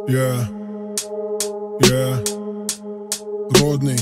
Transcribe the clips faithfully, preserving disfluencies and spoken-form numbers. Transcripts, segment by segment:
Я, я, родный.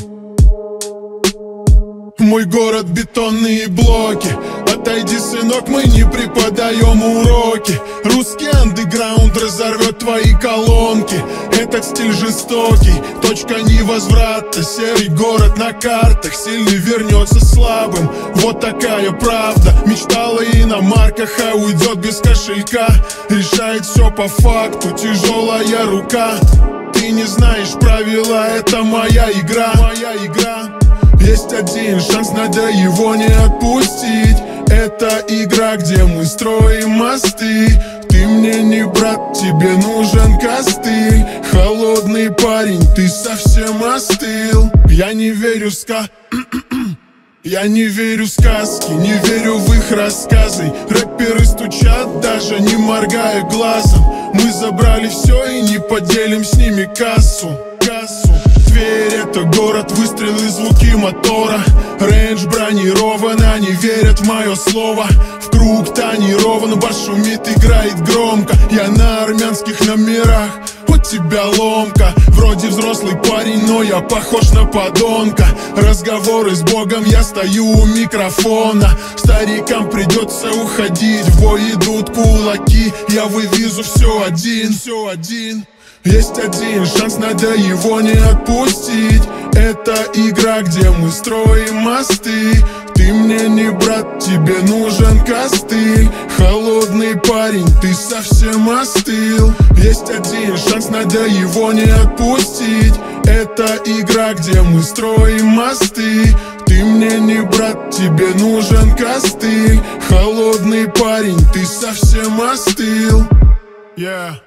Мой город — бетонные блоки. Отойди, сынок, мы не преподаем уроки. Русский андеграунд разорвет твои колонки. Этот стиль жестокий, точка невозврата. Серый город на картах, сильный вернется слабым. Вот такая правда. Мечтала иномарках, а уйдет без кошелька. Решает все по факту, тяжелая рука. Ты не знаешь правила, это моя игра, моя игра. Есть один шанс, надо его не отпустить. Это игра, где мы строим мосты. Ты мне не брат, тебе нужен костыль. Холодный парень, ты совсем остыл. Я не верю в ска... Я не верю в сказки, не верю в их рассказы. Рэперы стучат, даже не моргая глазом. Мы забрали все и не поделим с ними кассу, кассу. Тверь — это город, выстрелы, звуки мотора. Рейндж бронирован, они верят в мое слово. В круг тонирован, бас шумит, играет громко. Я на армянских номерах, у тебя ломка. Вроде взрослый парень, но я похож на подонка. Разговоры с Богом, я стою у микрофона. Старикам придется уходить, в бой идут кулаки. Я вывезу все один, все один. Есть один шанс, надо его не отпустить. Это игра, где мы строим мосты. Ты мне не брат, тебе нужен костыль. Холодный парень, ты совсем остыл. Есть один шанс, надо его не отпустить. Это игра, где мы строим мосты. Ты мне не брат, тебе нужен костыль. Холодный парень, ты совсем остыл. Yeah.